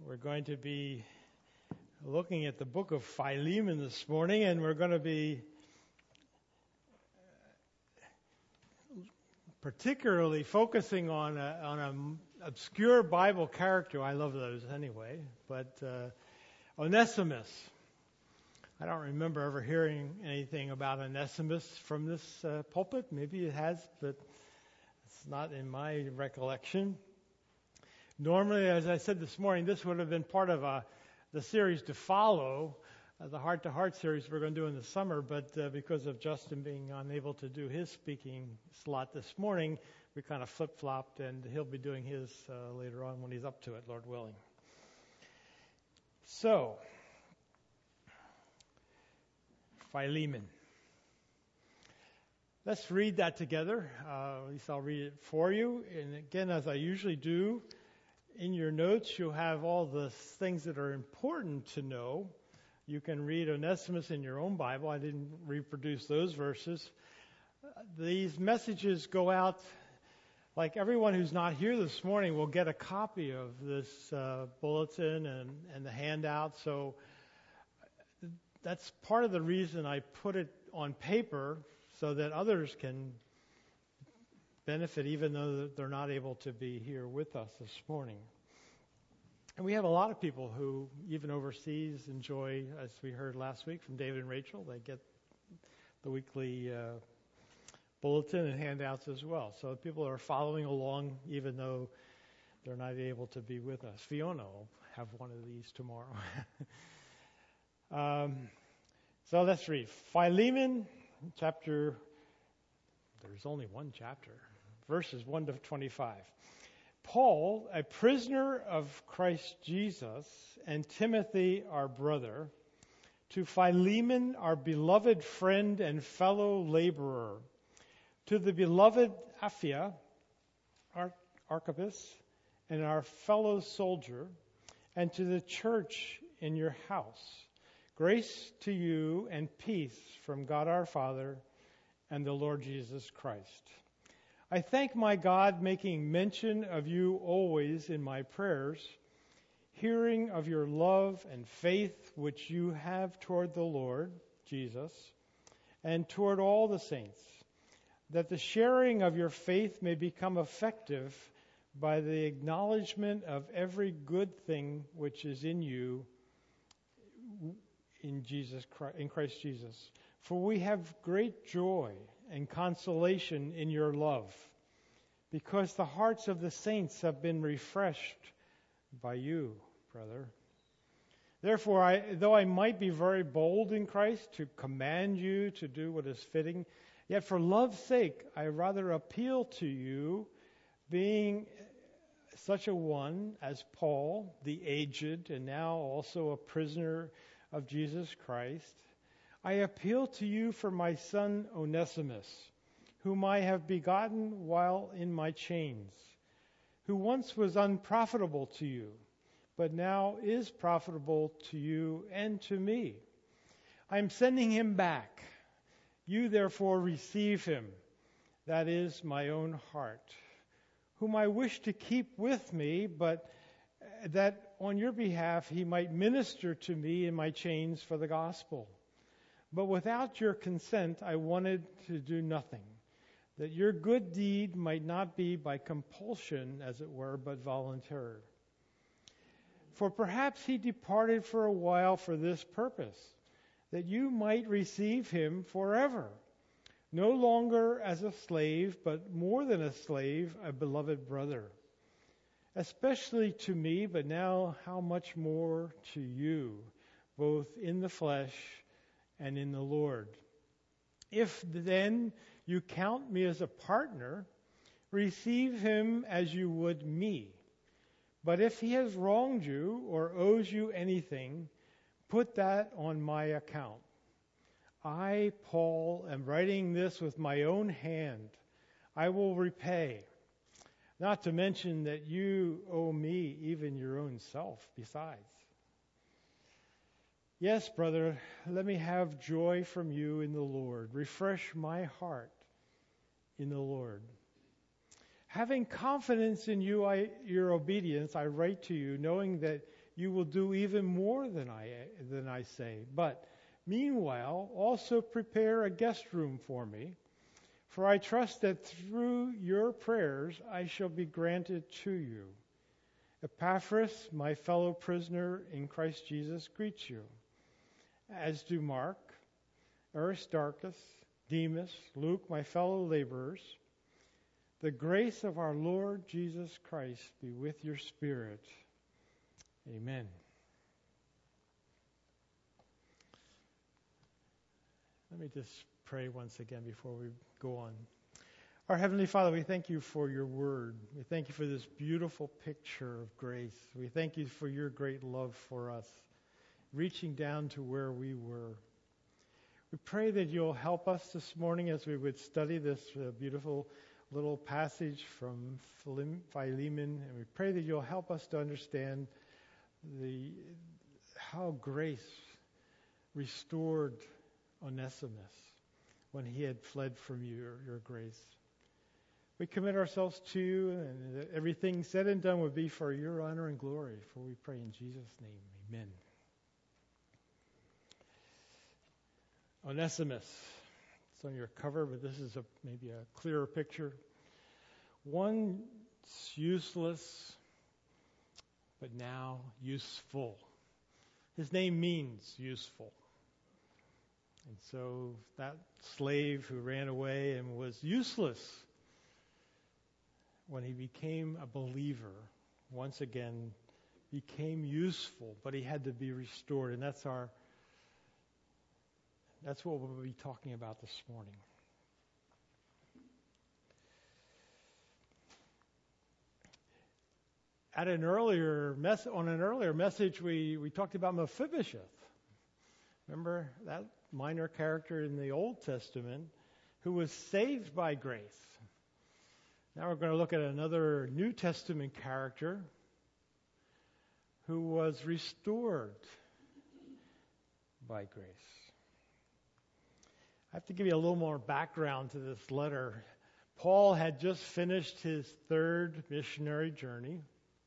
We're going to be looking at the book of Philemon this morning, and we're going to be particularly focusing on an obscure Bible character. I love those anyway, but Onesimus. I don't remember ever hearing anything about Onesimus from this pulpit. Maybe it has, but it's not in my recollection. Normally, as I said this morning, this would have been part of the series to follow, the Heart to Heart series we're going to do in the summer, but because of Justin being unable to do his speaking slot this morning, we kind of flip-flopped, and he'll be doing his later on when he's up to it, Lord willing. So, Philemon. Let's read that together. At least I'll read it for you. And again, as I usually do, in your notes, you'll have all the things that are important to know. You can read Onesimus in your own Bible. I didn't reproduce those verses. These messages go out, like everyone who's not here this morning will get a copy of this bulletin and the handout. So that's part of the reason I put it on paper so that others can benefit even though they're not able to be here with us this morning. And we have a lot of people who, even overseas, enjoy, as we heard last week from David and Rachel, they get the weekly bulletin and handouts as well. So people are following along even though they're not able to be with us. Fiona will have one of these tomorrow. So let's read. Philemon, there's only one chapter. Verses 1 to 25. Paul, a prisoner of Christ Jesus, and Timothy, our brother, to Philemon, our beloved friend and fellow laborer, to the beloved Apphia, Archippus, and our fellow soldier, and to the church in your house, grace to you and peace from God our Father and the Lord Jesus Christ. I thank my God, making mention of you always in my prayers, hearing of your love and faith which you have toward the Lord Jesus and toward all the saints, that the sharing of your faith may become effective by the acknowledgement of every good thing which is in you in Christ Jesus. For we have great joy and consolation in your love, because the hearts of the saints have been refreshed by you, brother. Therefore, though I might be very bold in Christ to command you to do what is fitting, yet for love's sake I rather appeal to you, being such a one as Paul, the aged, and now also a prisoner of Jesus Christ. I appeal to you for my son Onesimus, whom I have begotten while in my chains, who once was unprofitable to you, but now is profitable to you and to me. I am sending him back. You therefore receive him, that is my own heart, whom I wish to keep with me, but that on your behalf he might minister to me in my chains for the gospel. But without your consent, I wanted to do nothing, that your good deed might not be by compulsion, as it were, but voluntary. For perhaps he departed for a while for this purpose, that you might receive him forever, no longer as a slave, but more than a slave, a beloved brother, especially to me, but now how much more to you, both in the flesh and in the Lord. If then you count me as a partner, receive him as you would me. But if he has wronged you or owes you anything, put that on my account. I, Paul, am writing this with my own hand. I will repay. Not to mention that you owe me even your own self besides. Yes, brother, let me have joy from you in the Lord. Refresh my heart in the Lord. Having confidence in you, your obedience, I write to you, knowing that you will do even more than I say. But meanwhile, also prepare a guest room for me, for I trust that through your prayers I shall be granted to you. Epaphras, my fellow prisoner in Christ Jesus, greets you, as do Mark, Aristarchus, Demas, Luke, my fellow laborers. The grace of our Lord Jesus Christ be with your spirit. Amen. Let me just pray once again before we go on. Our Heavenly Father, we thank you for your word. We thank you for this beautiful picture of grace. We thank you for your great love for us, reaching down to where we were. We pray that you'll help us this morning as we would study this beautiful little passage from Philemon, and we pray that you'll help us to understand how grace restored Onesimus when he had fled from your grace. We commit ourselves to you, and that everything said and done would be for your honor and glory. For we pray in Jesus' name, amen. Onesimus. It's on your cover, but this is maybe a clearer picture. Once useless, but now useful. His name means useful. And so that slave who ran away and was useless, when he became a believer, once again became useful, but he had to be restored. And that's what we'll be talking about this morning. On an earlier message, we talked about Mephibosheth. Remember that minor character in the Old Testament who was saved by grace. Now we're going to look at another New Testament character who was restored by grace. I have to give you a little more background to this letter. Paul had just finished his third missionary journey.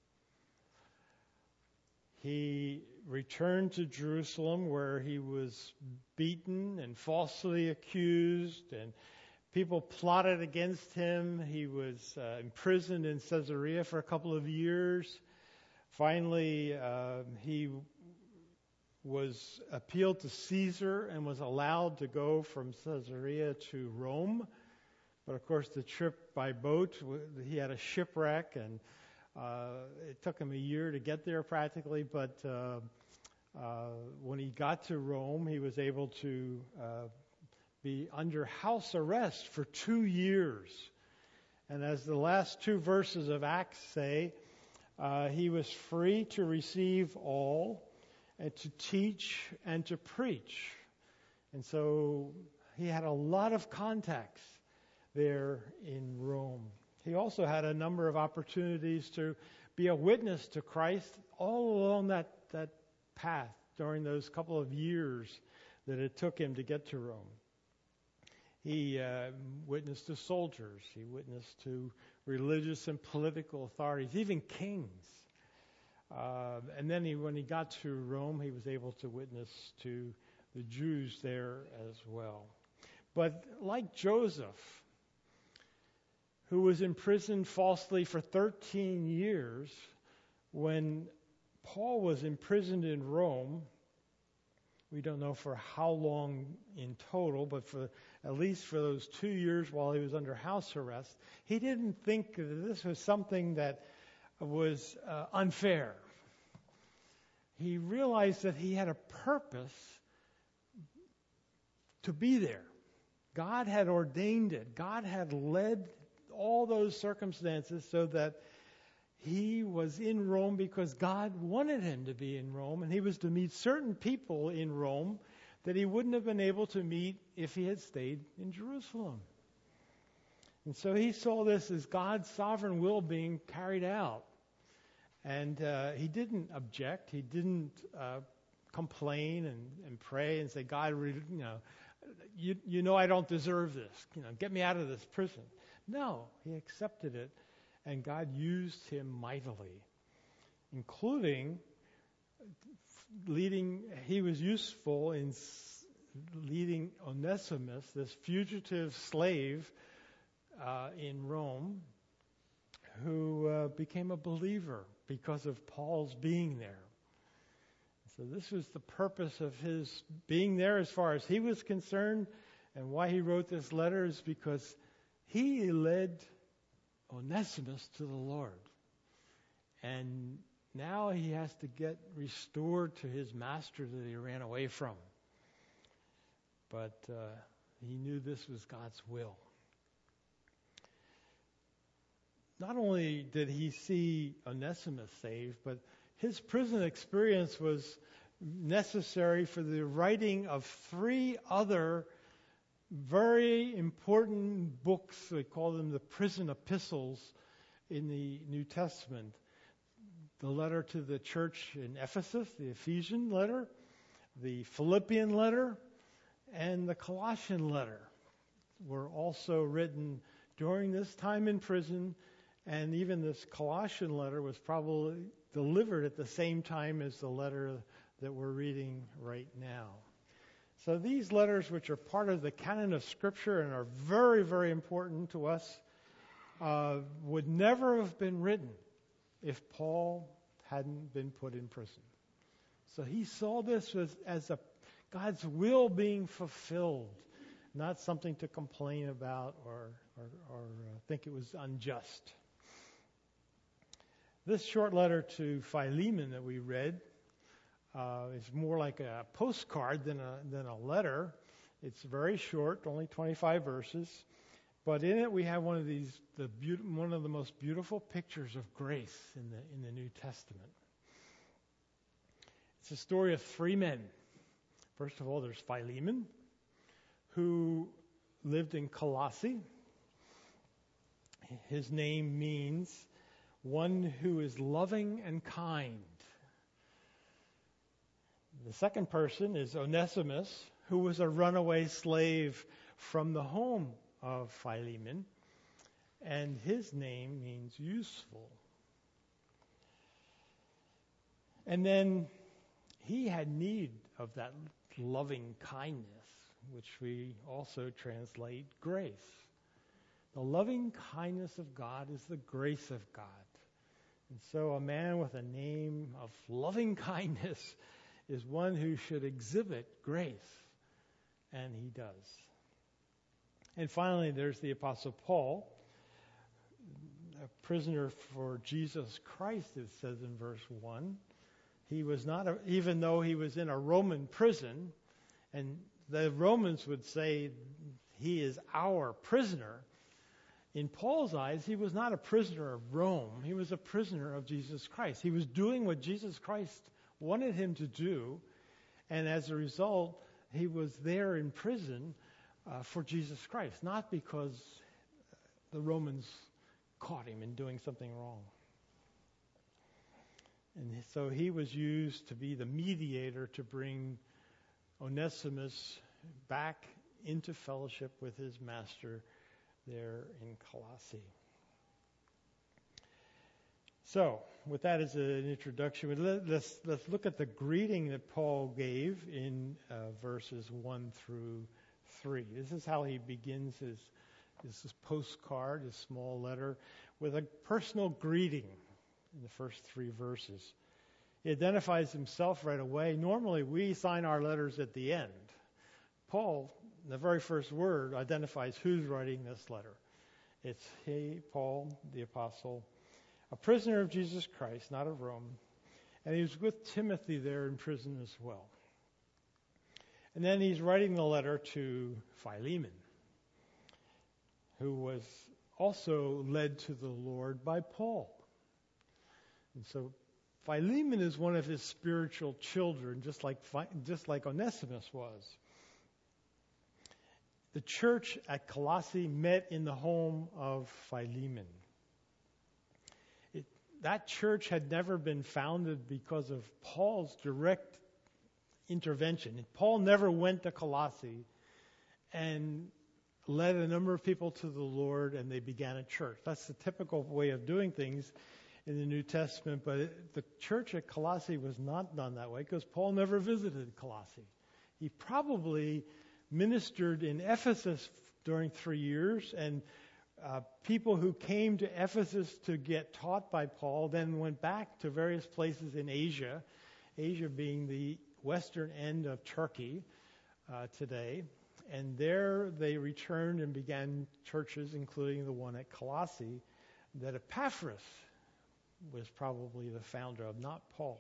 He returned to Jerusalem where he was beaten and falsely accused, and people plotted against him. He was imprisoned in Caesarea for a couple of years. Finally, he was appealed to Caesar and was allowed to go from Caesarea to Rome. But of course, the trip by boat, he had a shipwreck, and it took him a year to get there practically. But when he got to Rome, he was able to be under house arrest for 2 years. And as the last 2 verses of Acts say, he was free to receive all, and to teach and to preach. And so he had a lot of contacts there in Rome. He also had a number of opportunities to be a witness to Christ all along that path during those couple of years that it took him to get to Rome. He witnessed to soldiers. He witnessed to religious and political authorities, even kings. And then when he got to Rome, he was able to witness to the Jews there as well. But like Joseph, who was imprisoned falsely for 13 years, when Paul was imprisoned in Rome, we don't know for how long in total, but at least for those 2 years while he was under house arrest, he didn't think that this was something that was unfair. He realized that he had a purpose to be there. God had ordained it. God had led all those circumstances so that he was in Rome because God wanted him to be in Rome, and he was to meet certain people in Rome that he wouldn't have been able to meet if he had stayed in Jerusalem. And so he saw this as God's sovereign will being carried out. And he didn't object. He didn't complain and pray and say, God, you know I don't deserve this. Get me out of this prison. No, he accepted it, and God used him mightily, including he was useful in leading Onesimus, this fugitive slave in Rome, who became a believer because of Paul's being there. So this was the purpose of his being there as far as he was concerned, and why he wrote this letter is because he led Onesimus to the Lord. And now he has to get restored to his master that he ran away from. But he knew this was God's will. Not only did he see Onesimus saved, but his prison experience was necessary for the writing of 3 other very important books. We call them the prison epistles in the New Testament. The letter to the church in Ephesus, the Ephesian letter, the Philippian letter, and the Colossian letter were also written during this time in prison, and even this Colossian letter was probably delivered at the same time as the letter that we're reading right now. So these letters, which are part of the canon of Scripture and are very, very important to us, would never have been written if Paul hadn't been put in prison. So he saw this as God's will being fulfilled, not something to complain about or think it was unjust. This short letter to Philemon that we read is more like a postcard than a letter. It's very short, only 25 verses, but in it we have one of the most beautiful pictures of grace in the New Testament. It's a story of 3 men. First of all, there's Philemon, who lived in Colossae. His name means one who is loving and kind. The second person is Onesimus, who was a runaway slave from the home of Philemon, and his name means useful. And then he had need of that loving kindness, which we also translate grace. The loving kindness of God is the grace of God. And so a man with a name of loving kindness is one who should exhibit grace, and he does. And finally, there's the Apostle Paul, a prisoner for Jesus Christ, it says in verse 1. He was not, even though he was in a Roman prison, and the Romans would say he is our prisoner. In Paul's eyes, he was not a prisoner of Rome. He was a prisoner of Jesus Christ. He was doing what Jesus Christ wanted him to do, and as a result, he was there in prison for Jesus Christ, not because the Romans caught him in doing something wrong. And so he was used to be the mediator to bring Onesimus back into fellowship with his master there in Colossae. So, with that as an introduction, let's look at the greeting that Paul gave in verses 1 through 3. This is how he begins his postcard, his small letter, with a personal greeting in the first 3 verses. He identifies himself right away. Normally, we sign our letters at the end. Paul, the very first word, identifies who's writing this letter. It's he, Paul, the apostle, a prisoner of Jesus Christ, not of Rome, and he was with Timothy there in prison as well. And then he's writing the letter to Philemon, who was also led to the Lord by Paul. And so Philemon is one of his spiritual children, just like Onesimus was. The church at Colossae met in the home of Philemon. That church had never been founded because of Paul's direct intervention. Paul never went to Colossae and led a number of people to the Lord and they began a church. That's the typical way of doing things. in the New Testament, but the church at Colossae was not done that way because Paul never visited Colossae. He probably ministered in Ephesus during 3 years, and people who came to Ephesus to get taught by Paul then went back to various places in Asia, Asia being the western end of Turkey today. And there they returned and began churches, including the one at Colossae, that Epaphras was probably the founder of, not Paul.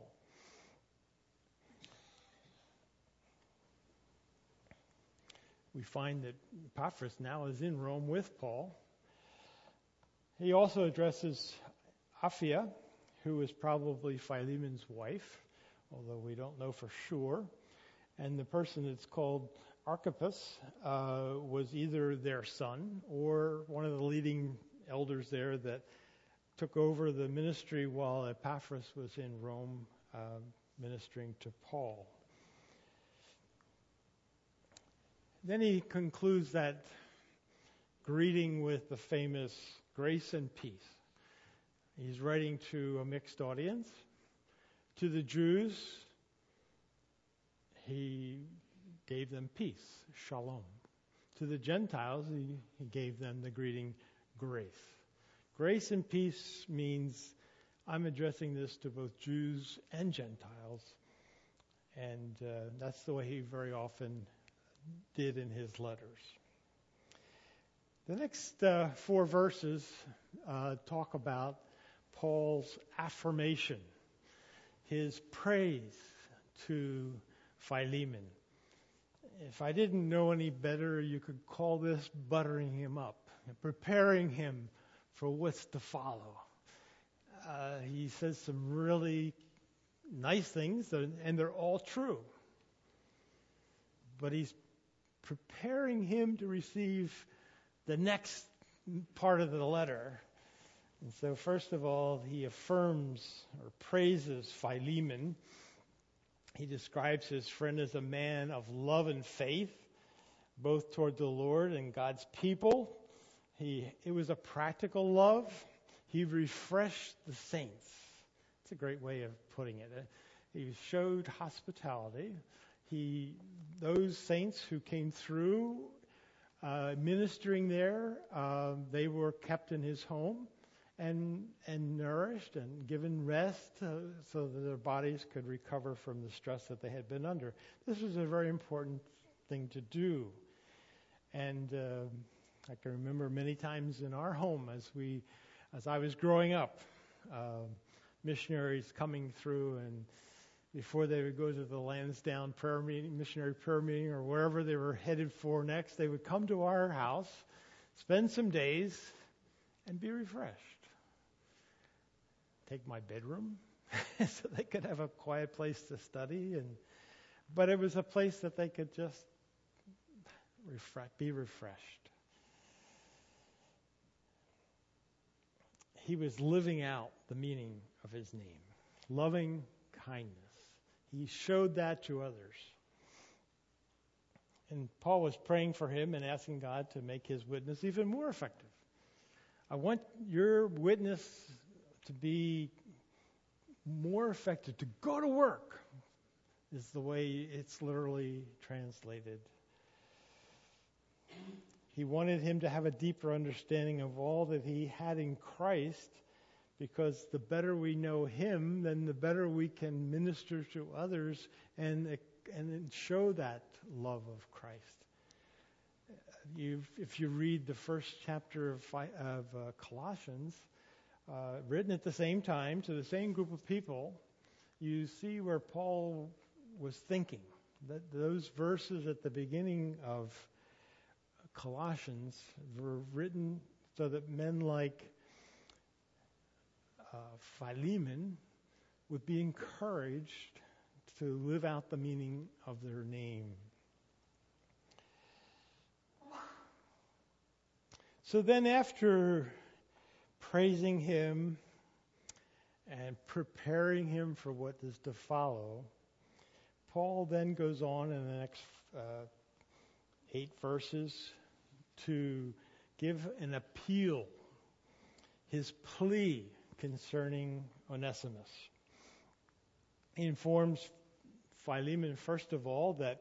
We find that Epaphras now is in Rome with Paul. He also addresses Apphia, who is probably Philemon's wife, although we don't know for sure. And the person that's called Archippus was either their son or one of the leading elders there that took over the ministry while Epaphras was in Rome ministering to Paul. Then he concludes that greeting with the famous grace and peace. He's writing to a mixed audience. To the Jews, he gave them peace, shalom. To the Gentiles, he gave them the greeting, grace. Grace and peace means I'm addressing this to both Jews and Gentiles, and that's the way he very often did in his letters. The next 4 verses talk about Paul's affirmation, his praise to Philemon. If I didn't know any better, you could call this buttering him up, preparing him for what's to follow. He says some really nice things, and they're all true. But he's preparing him to receive the next part of the letter. And so first of all, he affirms or praises Philemon. He describes his friend as a man of love and faith, both toward the Lord and God's people. It was a practical love. He refreshed the saints. It's a great way of putting it. He showed hospitality. Those saints who came through ministering there, they were kept in his home and nourished and given rest so that their bodies could recover from the stress that they had been under. This was a very important thing to do. And I can remember many times in our home as I was growing up, missionaries coming through, and before they would go to the Lansdowne prayer meeting, missionary prayer meeting, or wherever they were headed for next, they would come to our house, spend some days, and be refreshed. Take my bedroom so they could have a quiet place to study, but it was a place that they could just be refreshed. He was living out the meaning of his name, loving kindness. He showed that to others. And Paul was praying for him and asking God to make his witness even more effective. I want your witness to be more effective, to go to work, is the way it's literally translated. He wanted him to have a deeper understanding of all that he had in Christ, because the better we know him, then the better we can minister to others and show that love of Christ. If you read the first chapter of Colossians, written at the same time to the same group of people, you see where Paul was thinking. That those verses at the beginning of Colossians were written so that men like Philemon would be encouraged to live out the meaning of their name. So then, after praising him and preparing him for what is to follow, Paul then goes on in the next 8 verses to give an appeal, his plea concerning Onesimus. He informs Philemon, first of all, that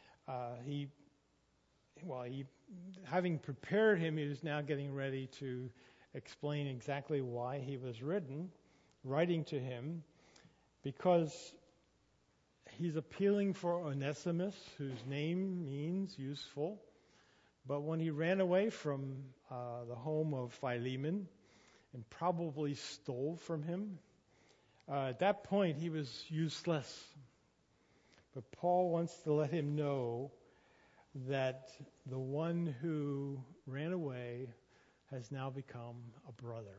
having prepared him, he was now getting ready to explain exactly why he was writing to him, because he's appealing for Onesimus, whose name means useful. But when he ran away from the home of Philemon and probably stole from him, at that point he was useless. But Paul wants to let him know that the one who ran away has now become a brother.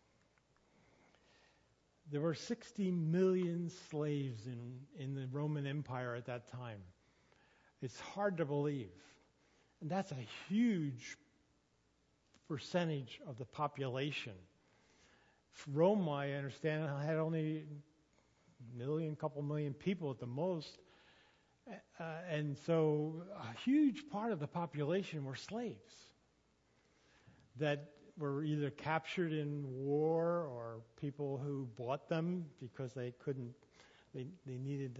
There were 60 million slaves in the Roman Empire at that time. It's hard to believe. And that's a huge percentage of the population. Rome, I understand, had only a couple million people at the most. And so a huge part of the population were slaves that were either captured in war or people who bought them because they needed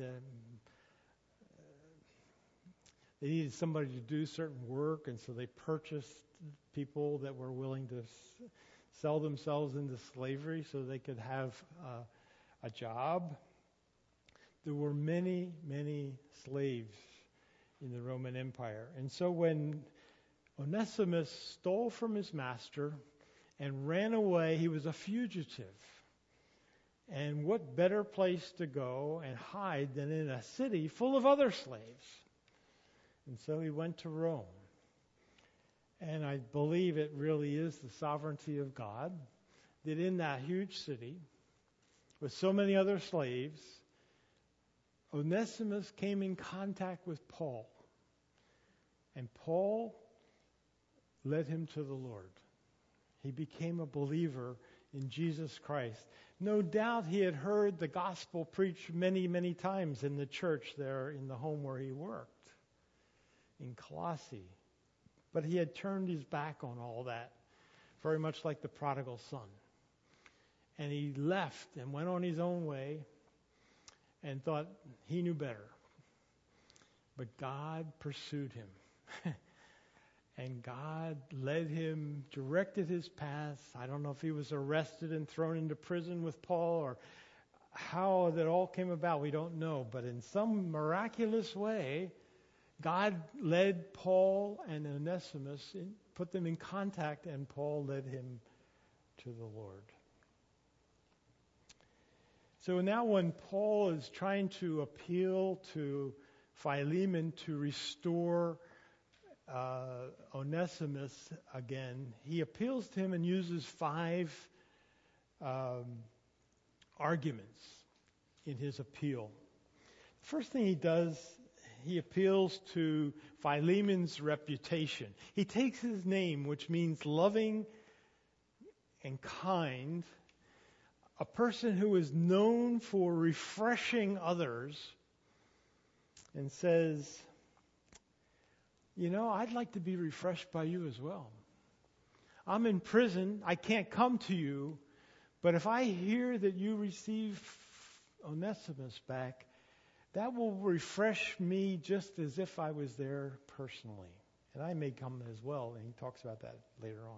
somebody to do certain work, and so they purchased people that were willing to sell themselves into slavery so they could have a job. There were many, many slaves in the Roman Empire. And so when Onesimus stole from his master and ran away, he was a fugitive. And what better place to go and hide than in a city full of other slaves? And so he went to Rome. And I believe it really is the sovereignty of God that in that huge city, with so many other slaves, Onesimus came in contact with Paul. And Paul led him to the Lord. He became a believer in Jesus Christ. No doubt he had heard the gospel preached many, many times in the church there in the home where he worked, in Colossae. But he had turned his back on all that, very much like the prodigal son. And he left and went on his own way and thought he knew better. But God pursued him. And God led him, directed his path. I don't know if he was arrested and thrown into prison with Paul or how that all came about. We don't know. But in some miraculous way, God led Paul and Onesimus, put them in contact, and Paul led him to the Lord. So now when Paul is trying to appeal to Philemon to restore Onesimus again, he appeals to him and uses 5 arguments in his appeal. First thing he does, he appeals to Philemon's reputation. He takes his name, which means loving and kind, a person who is known for refreshing others, and says, I'd like to be refreshed by you as well. I'm in prison. I can't come to you. But if I hear that you receive Onesimus back, that will refresh me just as if I was there personally. And I may come as well. And he talks about that later on.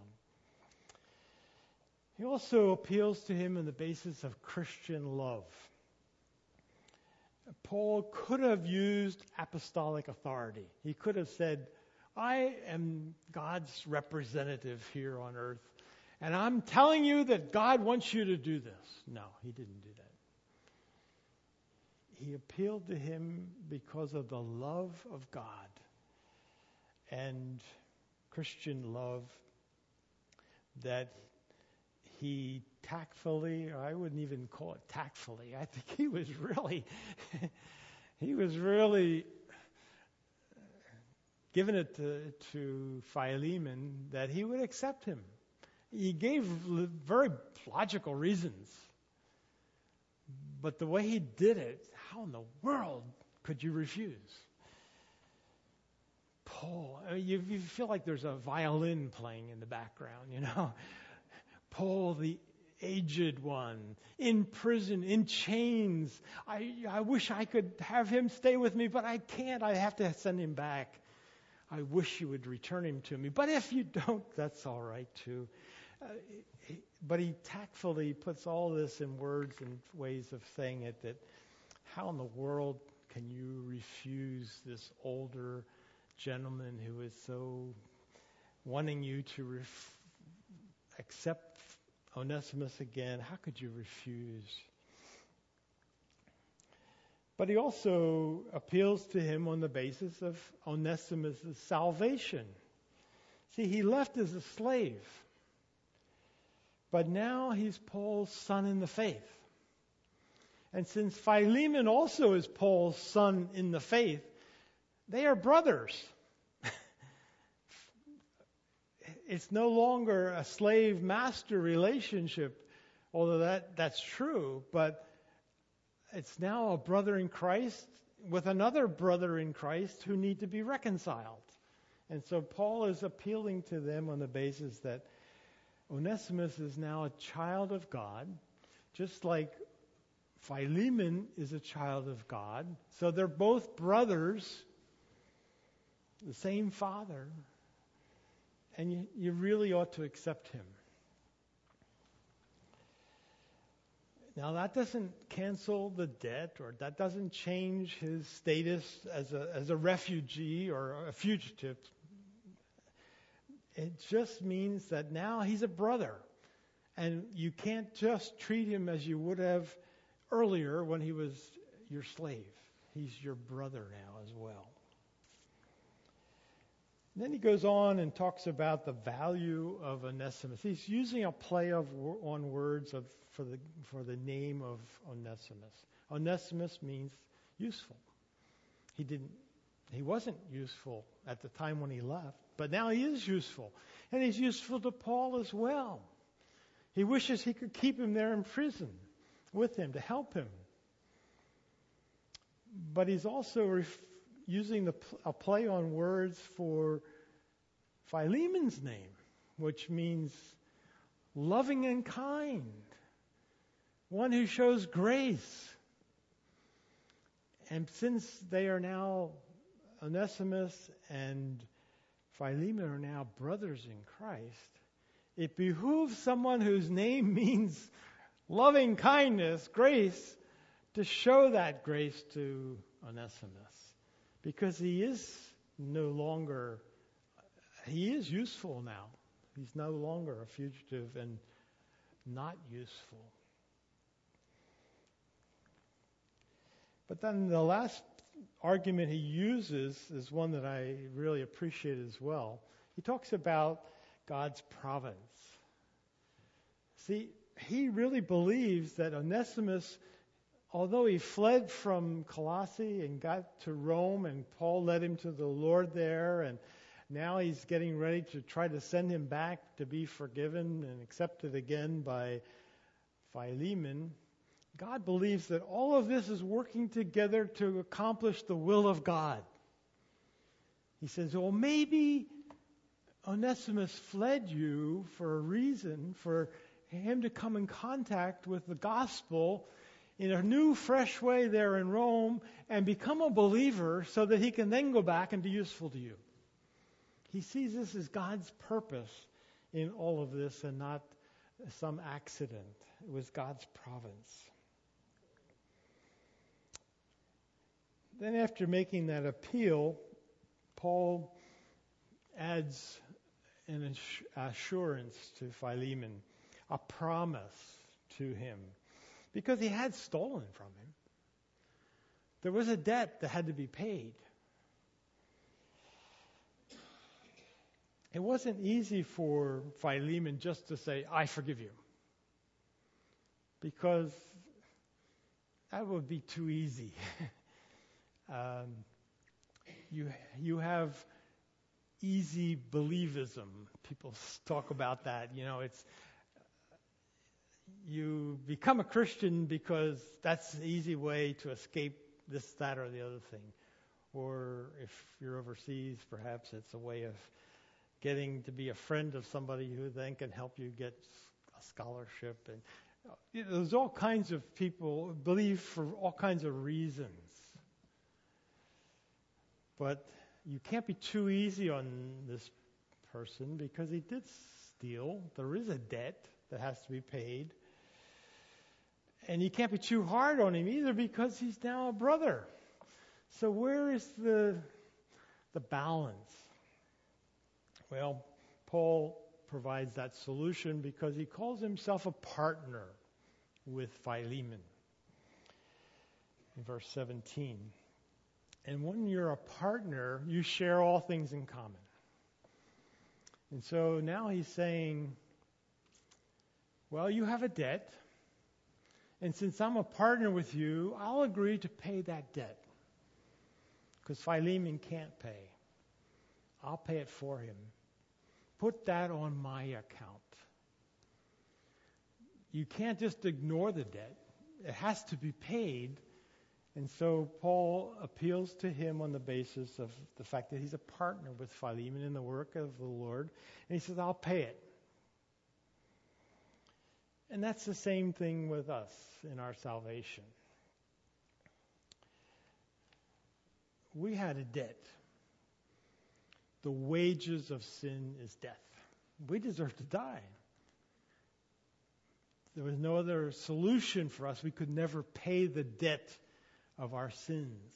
He also appeals to him on the basis of Christian love. Paul could have used apostolic authority. He could have said, I am God's representative here on earth, and I'm telling you that God wants you to do this. No, he didn't do that. He appealed to him because of the love of God and Christian love that he tactfully, or I wouldn't even call it tactfully, I think he was really giving it to Philemon that he would accept him. He gave very logical reasons. But the way he did it, how in the world could you refuse? Paul, you feel like there's a violin playing in the background, Paul, aged one, in prison, in chains. I wish I could have him stay with me, but I can't. I have to send him back. I wish you would return him to me. But if you don't, that's all right too. But he tactfully puts all this in words and ways of saying it, that how in the world can you refuse this older gentleman who is so wanting you to accept Onesimus again? How could you refuse? But he also appeals to him on the basis of Onesimus' salvation. See, he left as a slave, but now he's Paul's son in the faith. And since Philemon also is Paul's son in the faith, they are brothers. It's no longer a slave-master relationship, although that's true, but it's now a brother in Christ with another brother in Christ who need to be reconciled. And so Paul is appealing to them on the basis that Onesimus is now a child of God, just like Philemon is a child of God. So they're both brothers, the same father, and you really ought to accept him. Now that doesn't cancel the debt, or that doesn't change his status as a refugee or a fugitive. It just means that now he's a brother, and you can't just treat him as you would have earlier when he was your slave. He's your brother now as well. And then he goes on and talks about the value of Onesimus. He's using a play on words for the name of Onesimus. Onesimus means useful. He wasn't useful at the time when he left, but now he is useful. And he's useful to Paul as well. He wishes he could keep him there in prison with him to help him. But he's also using a play on words for Philemon's name, which means loving and kind, one who shows grace. And since they are now, Onesimus and Philemon are now brothers in Christ, it behooves someone whose name means loving kindness, grace, to show that grace to Onesimus, because he is useful now. He's no longer a fugitive and not useful. But then the last argument he uses is one that I really appreciate as well. He talks about God's providence. See, he really believes that Onesimus, although he fled from Colossae and got to Rome, and Paul led him to the Lord there, and now he's getting ready to try to send him back to be forgiven and accepted again by Philemon, God believes that all of this is working together to accomplish the will of God. He says, well, maybe Onesimus fled you for a reason, for him to come in contact with the gospel in a new, fresh way there in Rome and become a believer so that he can then go back and be useful to you. He sees this as God's purpose in all of this and not some accident. It was God's providence. Then after making that appeal, Paul adds an assurance to Philemon, a promise to him, because he had stolen from him. There was a debt that had to be paid. It wasn't easy for Philemon just to say, I forgive you, because that would be too easy. You have easy believism. People talk about that. It's you become a Christian because that's the easy way to escape this, that, or the other thing. Or if you're overseas, perhaps it's a way of getting to be a friend of somebody who then can help you get a scholarship, and there's all kinds of people believe for all kinds of reasons. But you can't be too easy on this person because he did steal. There is a debt that has to be paid. And you can't be too hard on him either because he's now a brother. So where is the balance? Well, Paul provides that solution because he calls himself a partner with Philemon. In verse 17. And when you're a partner, you share all things in common. And so now he's saying, well, you have a debt. And since I'm a partner with you, I'll agree to pay that debt. Because Philemon can't pay. I'll pay it for him. Put that on my account. You can't just ignore the debt. It has to be paid. And so Paul appeals to him on the basis of the fact that he's a partner with Philemon in the work of the Lord. And he says, I'll pay it. And that's the same thing with us in our salvation. We had a debt. The wages of sin is death. We deserve to die. There was no other solution for us. We could never pay the debt of our sins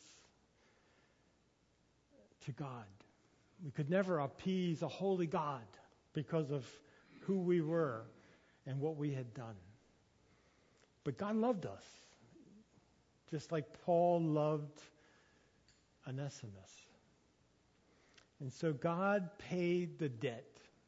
to God. We could never appease a holy God because of who we were and what we had done. But God loved us, just like Paul loved Onesimus. And so God paid the debt.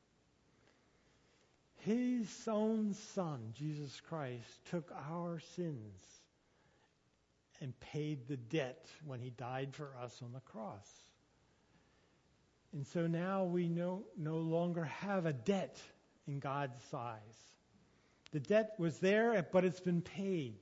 His own Son, Jesus Christ, took our sins and paid the debt when he died for us on the cross. And so now we no longer have a debt in God's eyes. The debt was there, but it's been paid.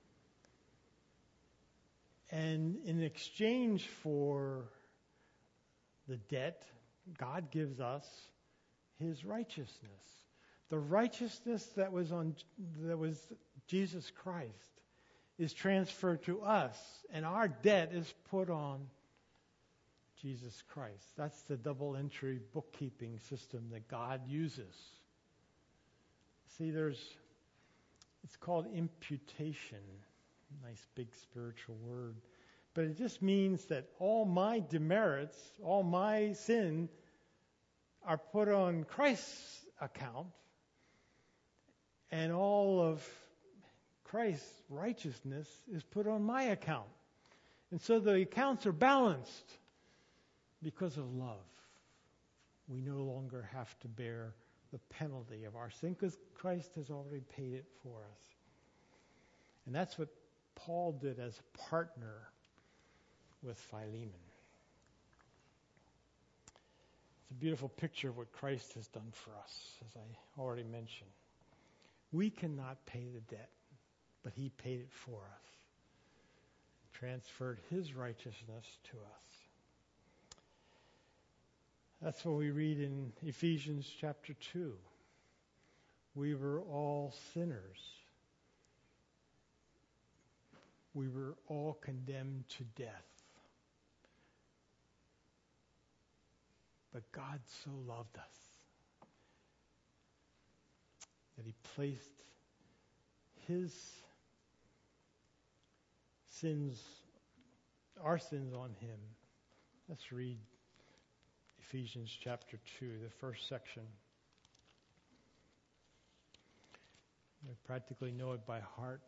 And in exchange for the debt, God gives us his righteousness. The righteousness that was Jesus Christ is transferred to us, and our debt is put on Jesus Christ. That's the double entry bookkeeping system that God uses. See, it's called imputation. Nice big spiritual word. But it just means that all my demerits, all my sin are put on Christ's account, and all of Christ's righteousness is put on my account. And so the accounts are balanced because of love. We no longer have to bear the penalty of our sin because Christ has already paid it for us. And that's what Paul did as a partner with Philemon. It's a beautiful picture of what Christ has done for us, as I already mentioned. We cannot pay the debt, but he paid it for us. Transferred his righteousness to us. That's what we read in Ephesians chapter 2. We were all sinners. We were all condemned to death. But God so loved us that he placed his sins, our sins on him. Let's read Ephesians chapter 2, the first section. We practically know it by heart.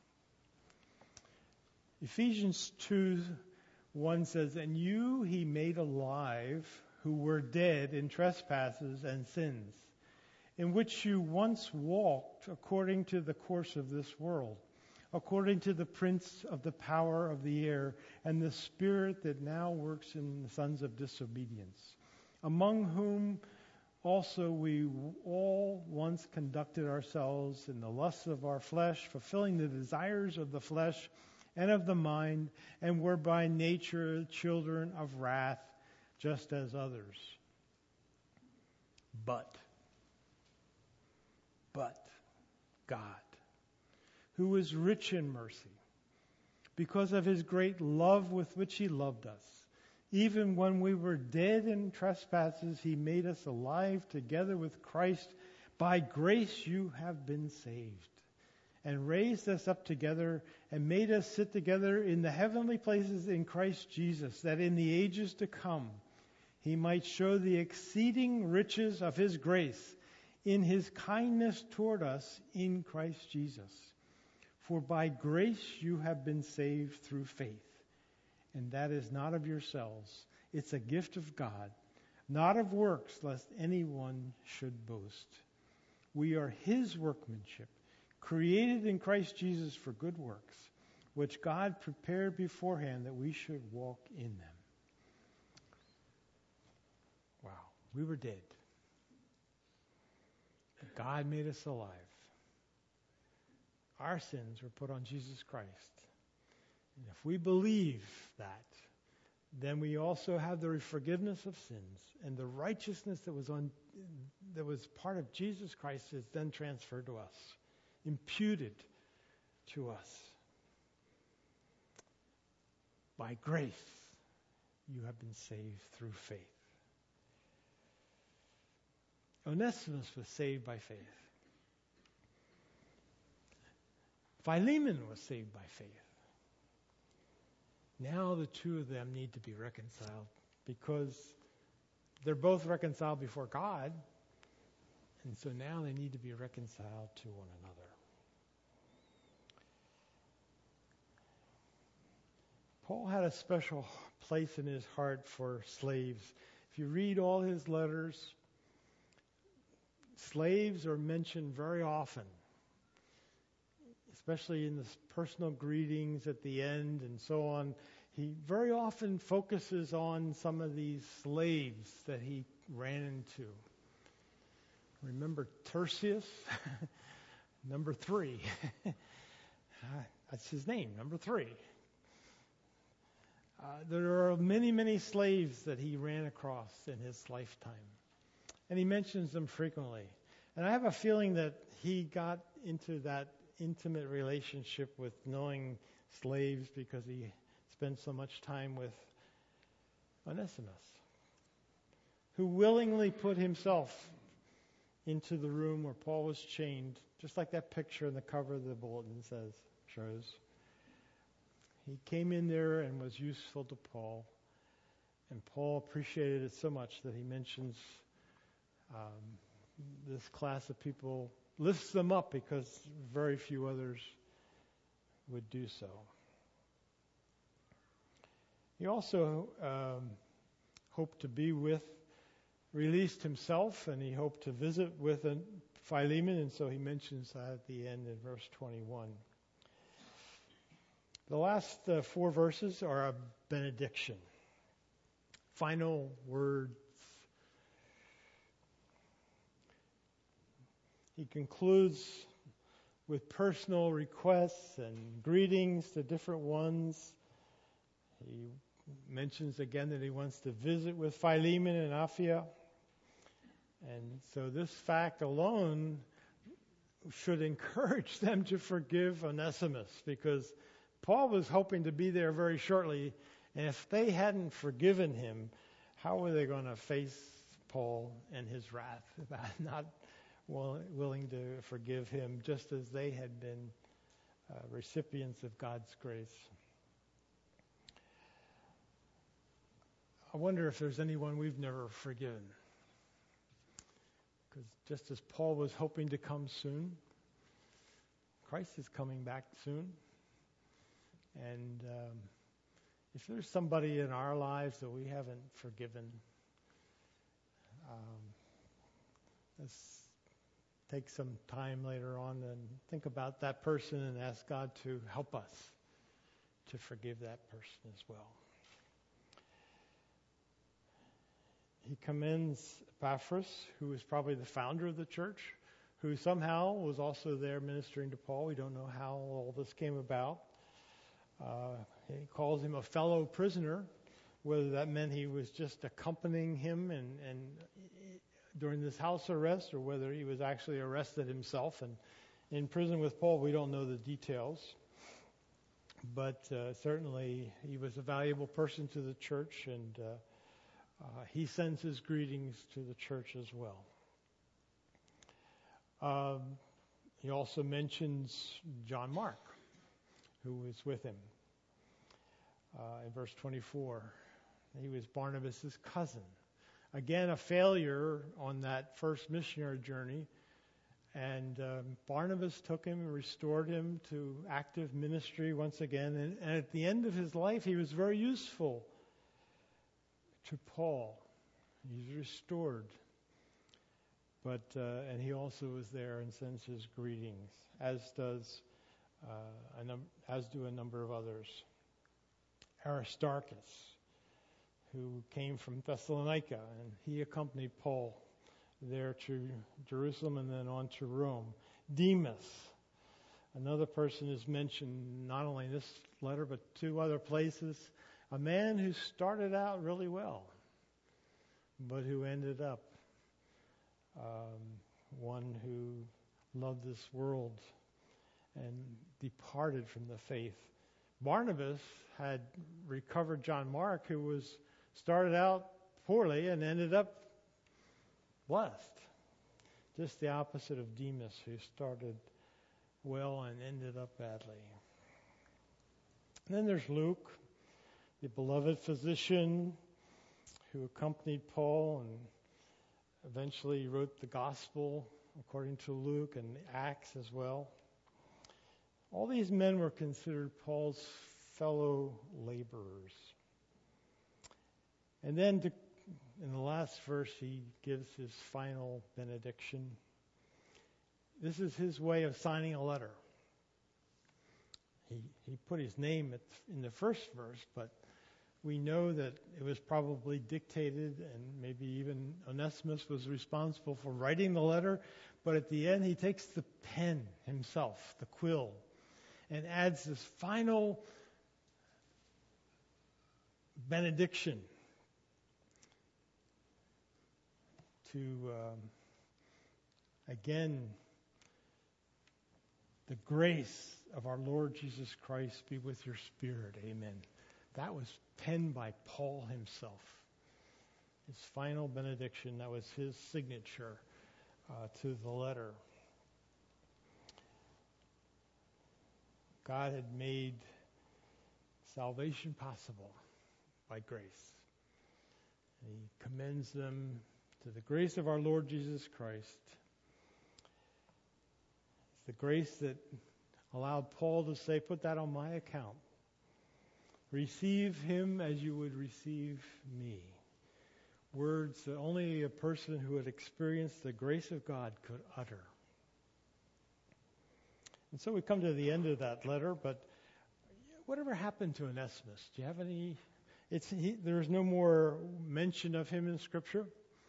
Ephesians 2:1 says, "And you he made alive who were dead in trespasses and sins, in which you once walked according to the course of this world, according to the prince of the power of the air, and the spirit that now works in the sons of disobedience, among whom also we all once conducted ourselves in the lusts of our flesh, fulfilling the desires of the flesh and of the mind, and were by nature children of wrath, just as others. But, God, who is rich in mercy, because of his great love with which he loved us. Even when we were dead in trespasses, he made us alive together with Christ. By grace you have been saved, and raised us up together and made us sit together in the heavenly places in Christ Jesus, that in the ages to come he might show the exceeding riches of his grace in his kindness toward us in Christ Jesus. For by grace you have been saved through faith, and that is not of yourselves. It's a gift of God, not of works, lest anyone should boast. We are his workmanship, created in Christ Jesus for good works, which God prepared beforehand that we should walk in them. Wow, we were dead. But God made us alive. Our sins were put on Jesus Christ. And if we believe that, then we also have the forgiveness of sins, and the righteousness that was part of Jesus Christ is then transferred to us, imputed to us. By grace, you have been saved through faith. Onesimus was saved by faith. Philemon was saved by faith. Now the two of them need to be reconciled because they're both reconciled before God, and so now they need to be reconciled to one another. Paul had a special place in his heart for slaves. If you read all his letters, slaves are mentioned very often, especially in the personal greetings at the end and so on. He very often focuses on some of these slaves that he ran into. Remember Tertius? Number 3. That's his name, number 3. There are many, many slaves that he ran across in his lifetime. And he mentions them frequently. And I have a feeling that he got into that intimate relationship with knowing slaves because he spent so much time with Onesimus, who willingly put himself into the room where Paul was chained, just like that picture in the cover of the bulletin shows. He came in there and was useful to Paul, and Paul appreciated it so much that he mentions this class of people, lifts them up because very few others would do so. He also hoped to be released himself, and he hoped to visit with Philemon, and so he mentions that at the end in verse 21. The last 4 verses are a benediction. Final words. He concludes with personal requests and greetings to different ones. He mentions again that he wants to visit with Philemon and Apphia. And so this fact alone should encourage them to forgive Onesimus, because Paul was hoping to be there very shortly, and if they hadn't forgiven him, how were they going to face Paul and his wrath about not willing to forgive him, just as they had been recipients of God's grace? I wonder if there's anyone we've never forgiven. Because just as Paul was hoping to come soon, Christ is coming back soon. And if there's somebody in our lives that we haven't forgiven, let's take some time later on and think about that person and ask God to help us to forgive that person as well. He commends Epaphras, who was probably the founder of the church, who somehow was also there ministering to Paul. We don't know how all this came about. He calls him a fellow prisoner, whether that meant he was just accompanying him and during this house arrest, or whether he was actually arrested himself and in prison with Paul. We don't know the details, but certainly he was a valuable person to the church, and he sends his greetings to the church as well. He also mentions John Mark, who was with him. In verse 24, he was Barnabas' cousin. Again, a failure on that first missionary journey. And Barnabas took him and restored him to active ministry once again. And at the end of his life, he was very useful to Paul. He's restored. But and he also was there and sends his greetings, as do a number of others. Aristarchus, who came from Thessalonica, and he accompanied Paul there to Jerusalem and then on to Rome. Demas, another person is mentioned not only in this letter but two other places. A man who started out really well, but who ended up one who loved this world and departed from the faith. Barnabas had recovered John Mark, who was started out poorly and ended up blessed. Just the opposite of Demas, who started well and ended up badly. And then there's Luke, the beloved physician who accompanied Paul and eventually wrote the gospel according to Luke and Acts as well. All these men were considered Paul's fellow laborers. And then in the last verse, he gives his final benediction. This is his way of signing a letter. He put his name in the first verse, but we know that it was probably dictated, and maybe even Onesimus was responsible for writing the letter. But at the end, he takes the pen himself, the quill, and adds this final benediction to, again, the grace of our Lord Jesus Christ be with your spirit. Amen. That was penned by Paul himself. His final benediction, that was his signature to the letter. God had made salvation possible by grace. And he commends them to the grace of our Lord Jesus Christ. It's the grace that allowed Paul to say, put that on my account. Receive him as you would receive me. Words that only a person who had experienced the grace of God could utter. And so we come to the end of that letter, but whatever happened to Onesimus? Do you have any? There's no more mention of him in Scripture.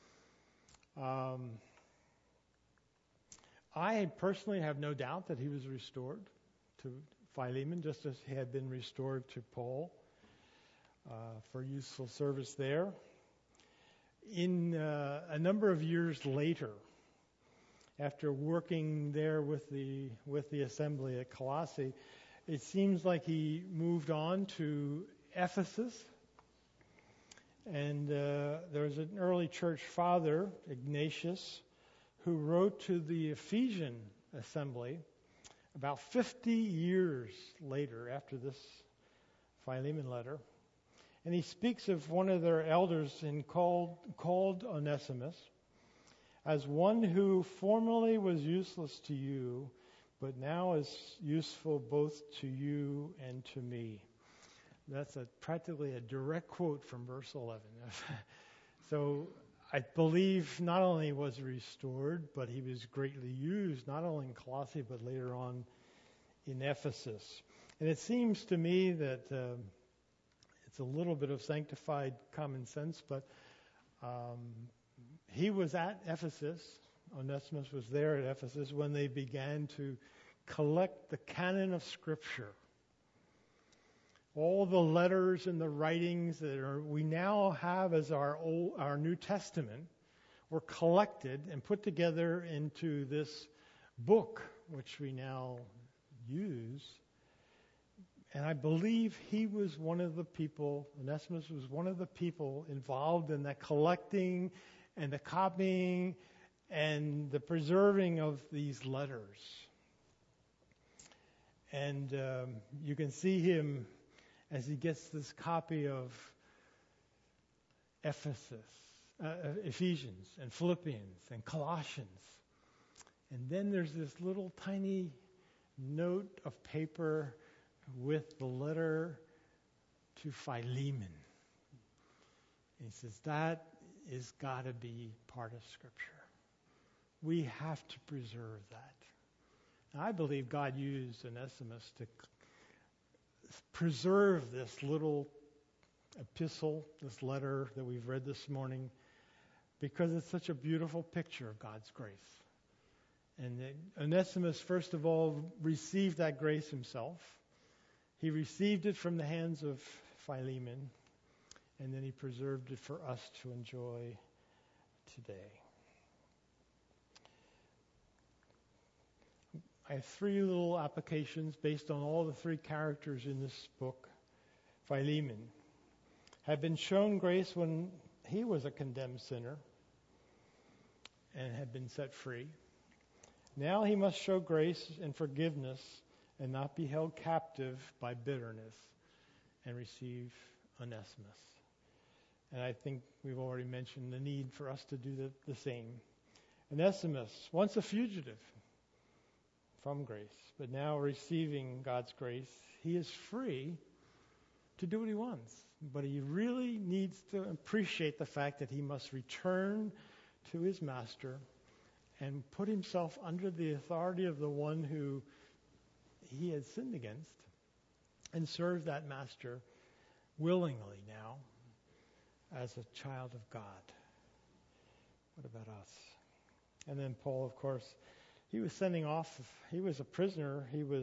I personally have no doubt that he was restored to Philemon, just as he had been restored to Paul for useful service there. In a number of years later, after working there with the assembly at Colossae, it seems like he moved on to Ephesus. And there was an early church father, Ignatius, who wrote to the Ephesian assembly about 50 years later, after this Philemon letter. And he speaks of one of their elders called Onesimus as one who formerly was useless to you, but now is useful both to you and to me. That's practically a direct quote from verse 11. So I believe not only was he restored, but he was greatly used, not only in Colossae, but later on in Ephesus. And it seems to me that it's a little bit of sanctified common sense, but he was at Ephesus. Onesimus was there at Ephesus when they began to collect the canon of Scripture. All the letters and the writings that we now have as our New Testament were collected and put together into this book which we now use. And I believe he was one of the people, Onesimus was one of the people involved in the collecting and the copying and the preserving of these letters. And you can see him as he gets this copy of Ephesians and Philippians and Colossians. And then there's this little tiny note of paper with the letter to Philemon. And he says, that is got to be part of Scripture. We have to preserve that. And I believe God used Onesimus to preserve this little epistle, this letter that we've read this morning, because it's such a beautiful picture of God's grace. And Onesimus, first of all, received that grace himself. He received it from the hands of Philemon, and then he preserved it for us to enjoy today. I have three little applications based on all the three characters in this book. Philemon had been shown grace when he was a condemned sinner and had been set free. Now he must show grace and forgiveness and not be held captive by bitterness and receive Onesimus. And I think we've already mentioned the need for us to do the same. Onesimus, once a fugitive from grace, but now receiving God's grace, he is free to do what he wants. But he really needs to appreciate the fact that he must return to his master and put himself under the authority of the one who he had sinned against and serve that master willingly now as a child of God. What about us? And then Paul, of course, he was sending off, he was a prisoner.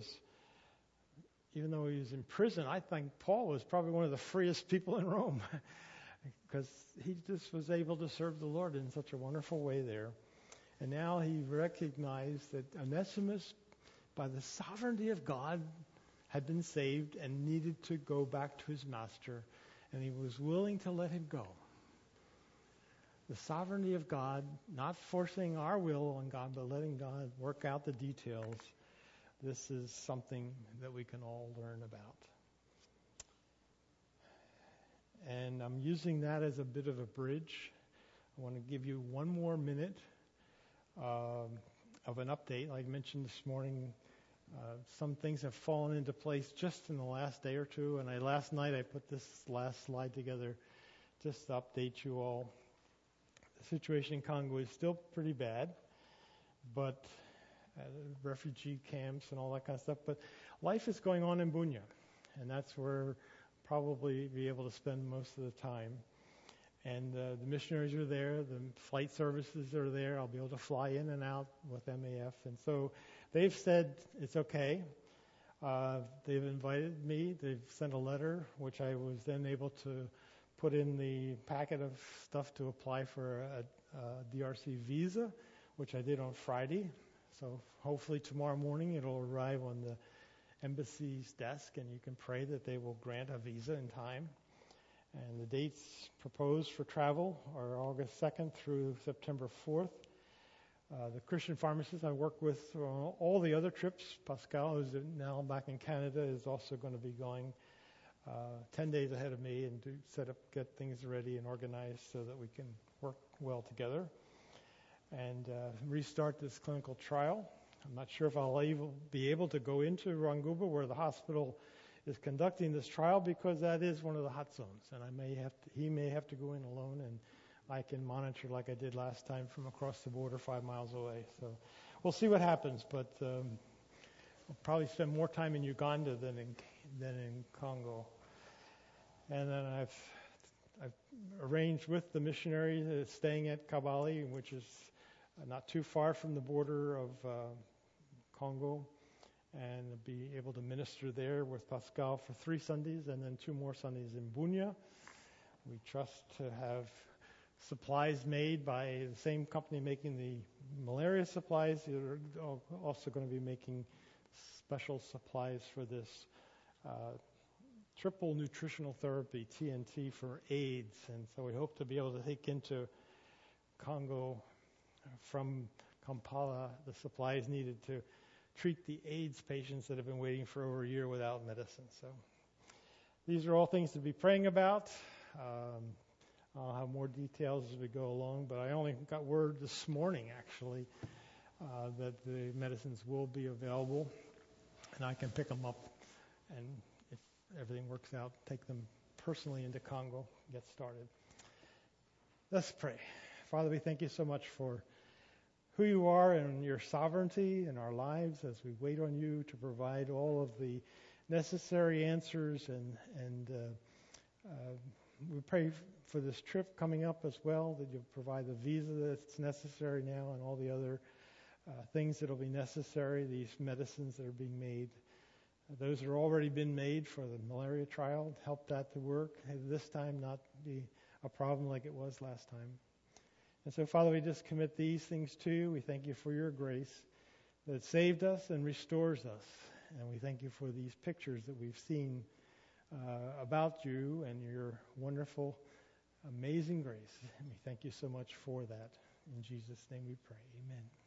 Even though he was in prison, I think Paul was probably one of the freest people in Rome because he just was able to serve the Lord in such a wonderful way there. And now he recognized that Onesimus, by the sovereignty of God, had been saved and needed to go back to his master, and he was willing to let him go. The sovereignty of God, not forcing our will on God, but letting God work out the details. This is something that we can all learn about. And I'm using that as a bit of a bridge. I want to give you one more minute of an update. Like I mentioned this morning, some things have fallen into place just in the last day or two. And last night I put this last slide together just to update you all. The situation in Congo is still pretty bad, but refugee camps and all that kind of stuff. But life is going on in Bunia, and that's where we'll probably be able to spend most of the time. And the missionaries are there, the flight services are there. I'll be able to fly in and out with MAF. And so they've said it's okay. They've invited me. They've sent a letter, which I was then able to put in the packet of stuff to apply for a DRC visa, which I did on Friday. So hopefully tomorrow morning it'll arrive on the embassy's desk, and you can pray that they will grant a visa in time. And the dates proposed for travel are August 2nd through September 4th. The Christian pharmacist I work with on all the other trips, Pascal, who's now back in Canada, is also going to be going 10 days ahead of me and to get things ready and organized so that we can work well together and restart this clinical trial. I'm not sure if I'll be able to go into Ranguba, where the hospital is conducting this trial, because that is one of the hot zones, and he may have to go in alone, and I can monitor like I did last time from across the border 5 miles away. So we'll see what happens, but I'll probably spend more time in Uganda than in Congo. And then I've arranged with the missionary staying at Kabali, which is not too far from the border of Congo, and be able to minister there with Pascal for 3 Sundays and then 2 more Sundays in Bunia. We trust to have supplies made by the same company making the malaria supplies. They're also going to be making special supplies for this triple nutritional therapy, TNT, for AIDS. And so we hope to be able to take into Congo from Kampala the supplies needed to treat the AIDS patients that have been waiting for over a year without medicine. So these are all things to be praying about. I'll have more details as we go along, but I only got word this morning, actually, that the medicines will be available, and I can pick them up, and if everything works out, take them personally into Congo, get started. Let's pray. Father, we thank you so much for who you are and your sovereignty in our lives as we wait on you to provide all of the necessary answers, and we pray for this trip coming up as well, that you'll provide the visa that's necessary now and all the other things that will be necessary, these medicines that are being made. Those that are already been made for the malaria trial, help that to work. This time not be a problem like it was last time. And so, Father, we just commit these things to you. We thank you for your grace that saved us and restores us. And we thank you for these pictures that we've seen about you and your wonderful, amazing grace. And we thank you so much for that. In Jesus' name we pray. Amen.